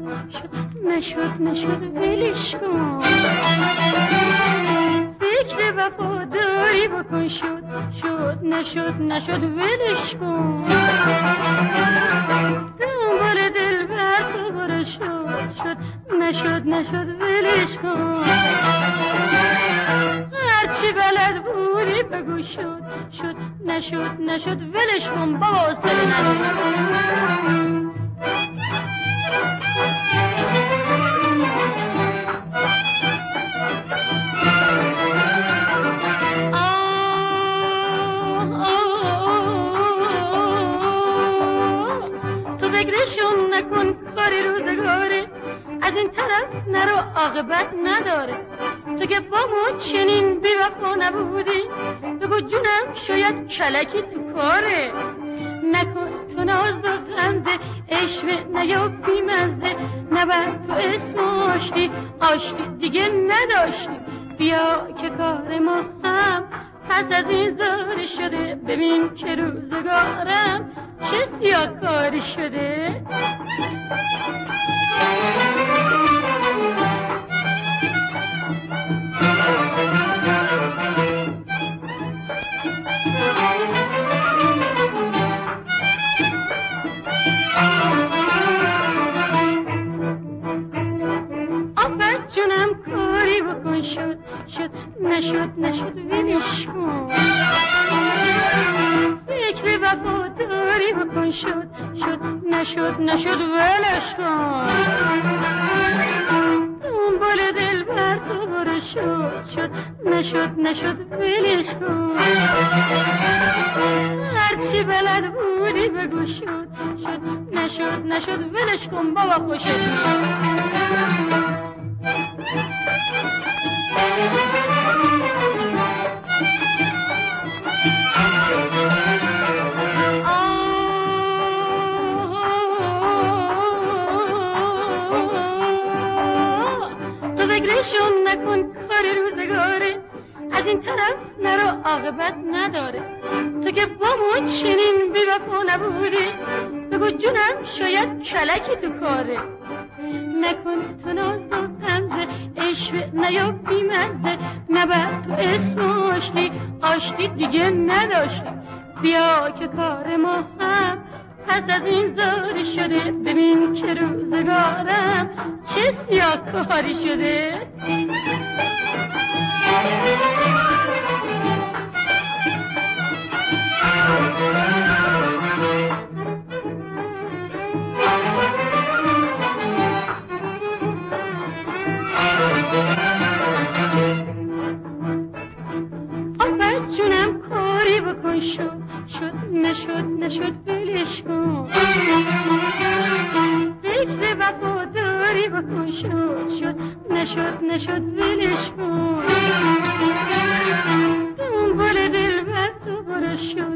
نشد ولش کن. فکر وفاداری بکن، نشد ولش کن. دنبال دلبر تو برو، نشد ولش کن. هرچی بلد بودی بگو، نشد ولش کن. بابا سری نشد. فکرشون نکن، کاری روزگاره از این طرف نرو، عاقبت نداره. تو که با ما چنین بی وفا نبودی، بگو جونم شاید کلکی تو کاره. نکن تو ناز و غمزه، عشق نیا بیمزه، نبر تو اسم آشتی دیگه نداشتی. بیا که کار ما هم پس از این زار شده، ببین که روزگارم چه سیاه کاری شده. آفت جونم کاری بکن، نشد ولش کن. فکر وفاداری بکن، نشد ولش کن. دنبال دلبر تو برو، نشد ولش کن. هرچی بلد بودی بگو، نشد ولش کن. بابا خوشت فکرشون نکن، کار روزگاره از این طرف نرو، عاقبت نداره. تو که با ما چنین بی وفا نبودی، بگو جونم شاید کلکی تو کاره. نکن تو ناز و غمزه، عشق نیا بیمزه، نبر تو اسم آشتی دیگه نداشتی. بیا که کار ما هم پس از این زاری شده، ببین که روزگارم چه سیاه کاری شده. آفت جونم کاری بکن، نشد ولش کن. فکر وفاداری بکن، نشد ولش کن. دنبال دلبر تو برو،